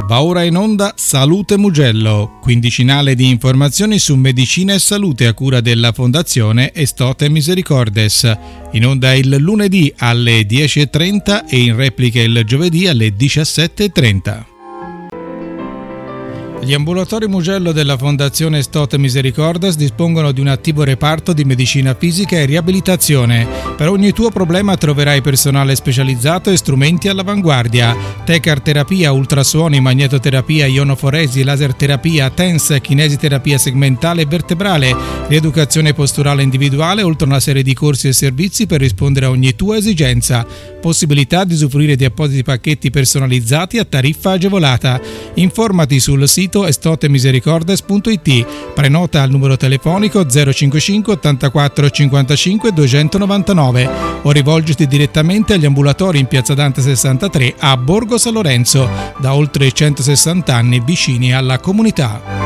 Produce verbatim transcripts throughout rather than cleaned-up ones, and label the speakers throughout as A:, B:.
A: Va ora in onda Salute Mugello, quindicinale di informazioni su medicina e salute a cura della Fondazione Estote Misericordes. In onda il lunedì alle dieci e trenta e in replica il giovedì alle diciassette e trenta. Gli ambulatori Mugello della Fondazione Estote Misericordes dispongono di un attivo reparto di medicina fisica e riabilitazione. Per ogni tuo problema troverai personale specializzato e strumenti all'avanguardia. Tecar terapia, ultrasuoni, magnetoterapia, ionoforesi, laser terapia, T E N S, kinesiterapia segmentale e vertebrale, rieducazione posturale individuale, oltre a una serie di corsi e servizi per rispondere a ogni tua esigenza. Possibilità di usufruire di appositi pacchetti personalizzati a tariffa agevolata. Informati sul sito estotemisericordes punto it, prenota al numero telefonico zero cinquantacinque ottantaquattro cinquantacinque duecentonovantanove o rivolgiti direttamente agli ambulatori in Piazza Dante sessantatré a Borgo San Lorenzo, da oltre centosessanta anni vicini alla comunità.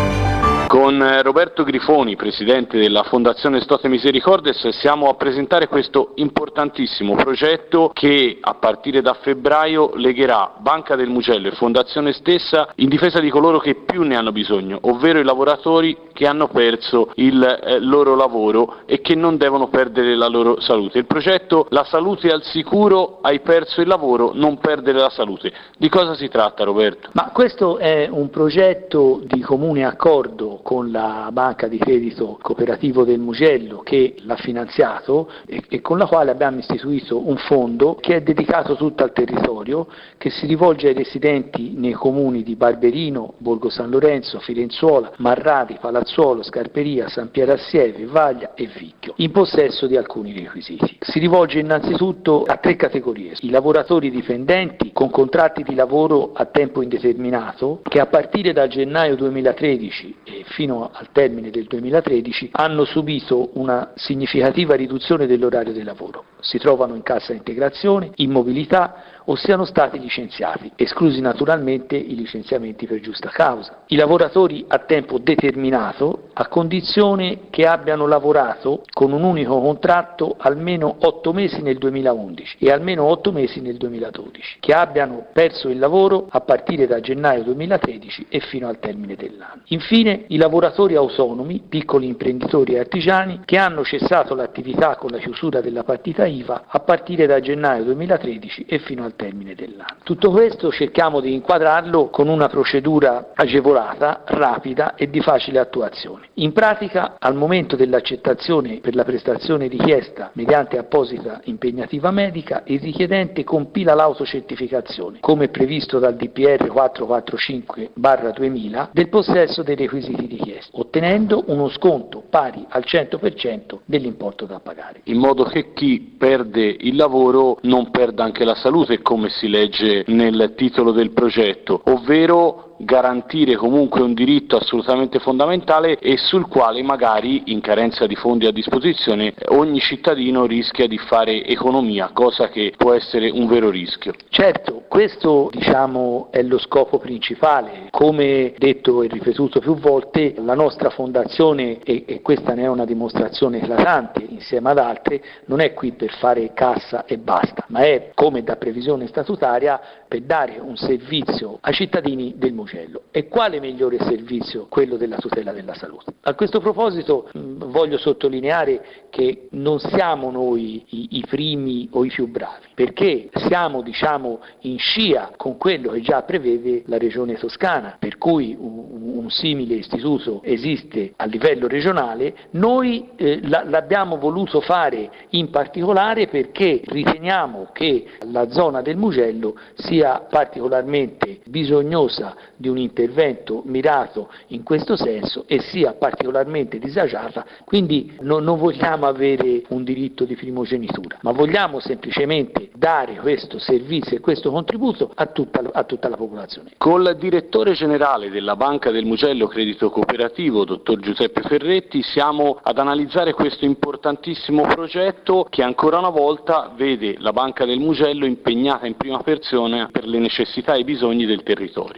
B: Con Roberto Grifoni, presidente della Fondazione Estote Misericordes, siamo a presentare questo importantissimo progetto che a partire da febbraio legherà Banca del Mugello e Fondazione stessa in difesa di coloro che più ne hanno bisogno, ovvero i lavoratori che hanno perso il eh, loro lavoro e che non devono perdere la loro salute. Il progetto La salute al sicuro, hai perso il lavoro, non perdere la salute. Di cosa si tratta, Roberto?
C: Ma questo è un progetto di comune accordo con la banca di credito cooperativo del Mugello che l'ha finanziato e, e con la quale abbiamo istituito un fondo che è dedicato tutto al territorio, che si rivolge ai residenti nei comuni di Barberino, Borgo San Lorenzo, Firenzuola, Marradi, Palazzuolo, Scarperia, San Piero Assieve, Vaglia e Vicchio, in possesso di alcuni requisiti. Si rivolge innanzitutto a tre categorie: i lavoratori dipendenti con contratti di lavoro a tempo indeterminato che a partire da gennaio duemilatredici e fino al termine del duemilatredici hanno subito una significativa riduzione dell'orario di lavoro, si trovano in cassa integrazione, in mobilità o siano stati licenziati, esclusi naturalmente i licenziamenti per giusta causa. I lavoratori a tempo determinato a condizione che abbiano lavorato con un unico contratto almeno otto mesi nel duemilaundici e almeno otto mesi nel duemiladodici, che abbiano perso il lavoro a partire da gennaio duemilatredici e fino al termine dell'anno. Infine i lavoratori autonomi, piccoli imprenditori e artigiani che hanno cessato l'attività con la chiusura della partita I V A a partire da gennaio duemilatredici e fino al termine dell'anno. Tutto questo cerchiamo di inquadrarlo con una procedura agevolata, rapida e di facile attuazione. In pratica, al momento dell'accettazione per la prestazione richiesta mediante apposita impegnativa medica, il richiedente compila l'autocertificazione, come previsto dal D P R quattrocentoquarantacinque duemila, del possesso dei requisiti richiesti, ottenendo uno sconto pari al cento per cento dell'importo da pagare.
B: In modo che chi perde il lavoro non perda anche la salute, come si legge nel titolo del progetto, ovvero garantire comunque un diritto assolutamente fondamentale e sul quale magari, in carenza di fondi a disposizione, ogni cittadino rischia di fare economia, cosa che può essere un vero rischio.
C: Certo, questo diciamo è lo scopo principale. Come detto e ripetuto più volte, la nostra fondazione, e, e questa ne è una dimostrazione eclatante insieme ad altre, non è qui per fare cassa e basta, ma è, come da previsione statutaria, per dare un servizio ai cittadini del Mugello. E quale migliore servizio? Quello della tutela della salute. A questo proposito mh, voglio sottolineare che non siamo noi i, i primi o i più bravi, perché siamo diciamo in scia con quello che già prevede la Regione Toscana, per cui un, un simile istituto esiste a livello regionale. Noi eh, la, l'abbiamo voluto fare in particolare perché riteniamo che la zona del Mugello sia particolarmente bisognosa di un intervento mirato in questo senso e sia particolarmente disagiata, quindi no, non vogliamo avere un diritto di primogenitura, ma vogliamo semplicemente dare questo servizio e questo contributo a tutta, a tutta la popolazione.
B: Col direttore generale della Banca del Mugello Credito Cooperativo, dottor Giuseppe Ferretti, siamo ad analizzare questo importantissimo progetto che ancora una volta vede la Banca del Mugello impegnata in prima persona per le necessità e i bisogni del territorio.
D: Sì,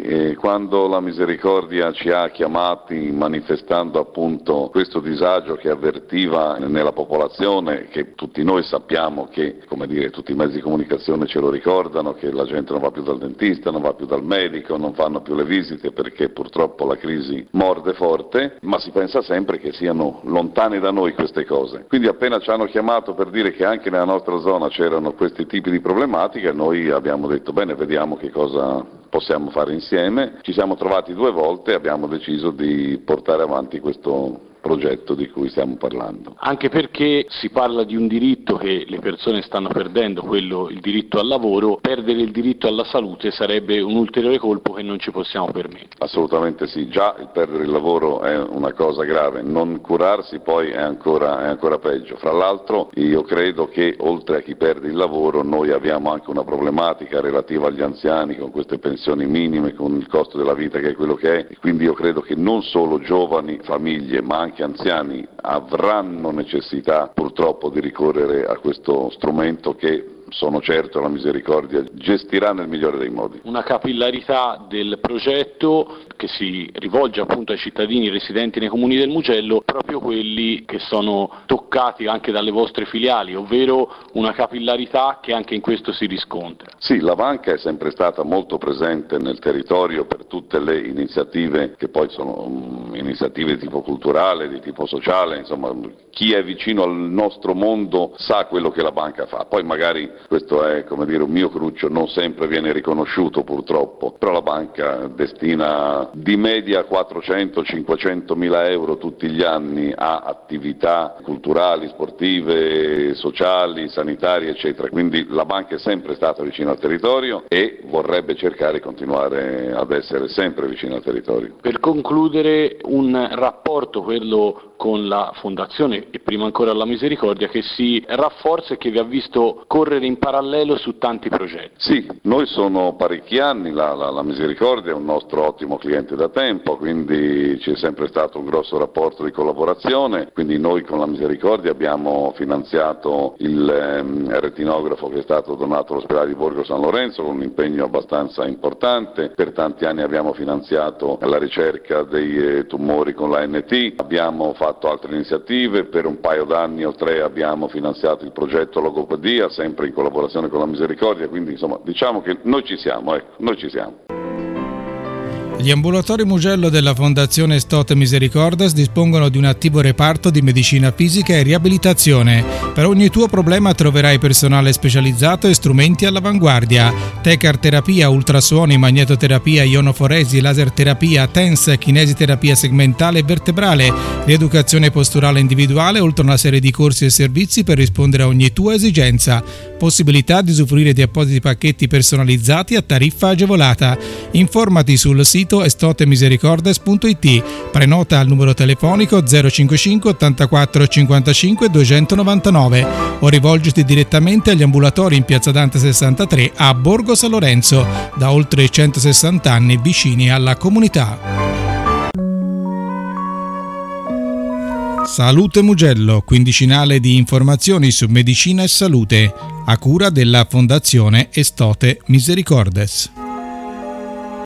D: eh, quando la Misericordia ci ha chiamati manifestando appunto questo disagio che avvertiva nella popolazione, che tutti noi sappiamo che, come dire, tutti i mezzi di comunicazione ce lo ricordano, che la gente non va più dal dentista, non va più dal medico, non fanno più le visite perché purtroppo la crisi morde forte, ma si pensa sempre che siano lontane da noi queste cose. Quindi appena ci hanno chiamato per dire che anche nella nostra zona c'erano questi tipi di problematiche, noi abbiamo detto bene, vediamo che cosa possiamo fare insieme. Ci siamo trovati due volte e abbiamo deciso di portare avanti questo progetto di cui stiamo parlando.
B: Anche perché si parla di un diritto che le persone stanno perdendo, quello il diritto al lavoro. Perdere il diritto alla salute sarebbe un ulteriore colpo che non ci possiamo permettere.
D: Assolutamente sì, già il perdere il lavoro è una cosa grave, non curarsi poi è ancora, è ancora peggio. Fra l'altro io credo che oltre a chi perde il lavoro noi abbiamo anche una problematica relativa agli anziani con queste pensioni minime, con il costo della vita che è quello che è, e quindi io credo che non solo giovani, famiglie, ma anche anche anziani avranno necessità purtroppo di ricorrere a questo strumento che sono certo la Misericordia gestirà nel migliore dei modi.
B: Una capillarità del progetto che si rivolge appunto ai cittadini residenti nei comuni del Mugello, proprio quelli che sono toccati anche dalle vostre filiali, ovvero una capillarità che anche in questo si riscontra.
D: Sì, la banca è sempre stata molto presente nel territorio per tutte le iniziative che poi sono um, iniziative di tipo culturale, di tipo sociale, insomma chi è vicino al nostro mondo sa quello che la banca fa, poi magari questo è, come dire, un mio cruccio, non sempre viene riconosciuto purtroppo, però la banca destina di media quattrocento cinquecento mila euro tutti gli anni a attività culturali, sportive, sociali, sanitarie, eccetera, quindi la banca è sempre stata vicina al territorio e vorrebbe cercare di continuare ad essere sempre vicina al territorio.
B: Per concludere, un rapporto, quello con la Fondazione e prima ancora la Misericordia, che si rafforza e che vi ha visto correre in parallelo su tanti progetti.
D: Sì, noi sono parecchi anni, la, la, la Misericordia è un nostro ottimo cliente da tempo, quindi c'è sempre stato un grosso rapporto di collaborazione, quindi noi con la Misericordia abbiamo finanziato il ehm, retinografo che è stato donato all'ospedale di Borgo San Lorenzo con un impegno abbastanza importante, per tanti anni abbiamo finanziato la ricerca dei eh, tumori con l'A N T, abbiamo fatto fatto altre iniziative, per un paio d'anni o tre abbiamo finanziato il progetto Logopedia, sempre in collaborazione con la Misericordia, quindi insomma diciamo che noi ci siamo, ecco, noi ci siamo.
A: Gli ambulatori Mugello della Fondazione Stote Misericordes dispongono di un attivo reparto di medicina fisica e riabilitazione. Per ogni tuo problema troverai personale specializzato e strumenti all'avanguardia. Tecar terapia, ultrasuoni, magnetoterapia, ionoforesi, laser terapia, T E N S, kinesiterapia segmentale e vertebrale, rieducazione posturale individuale, oltre a una serie di corsi e servizi per rispondere a ogni tua esigenza. Possibilità di usufruire di appositi pacchetti personalizzati a tariffa agevolata. Informati sul sito estotemisericordes punto it, prenota al numero telefonico zero cinquantacinque ottantaquattro cinquantacinque duecentonovantanove o rivolgiti direttamente agli ambulatori in Piazza Dante sessantatré a Borgo San Lorenzo, da oltre centosessanta anni vicini alla comunità. Salute Mugello, quindicinale di informazioni su medicina e salute, a cura della Fondazione Estote Misericordes.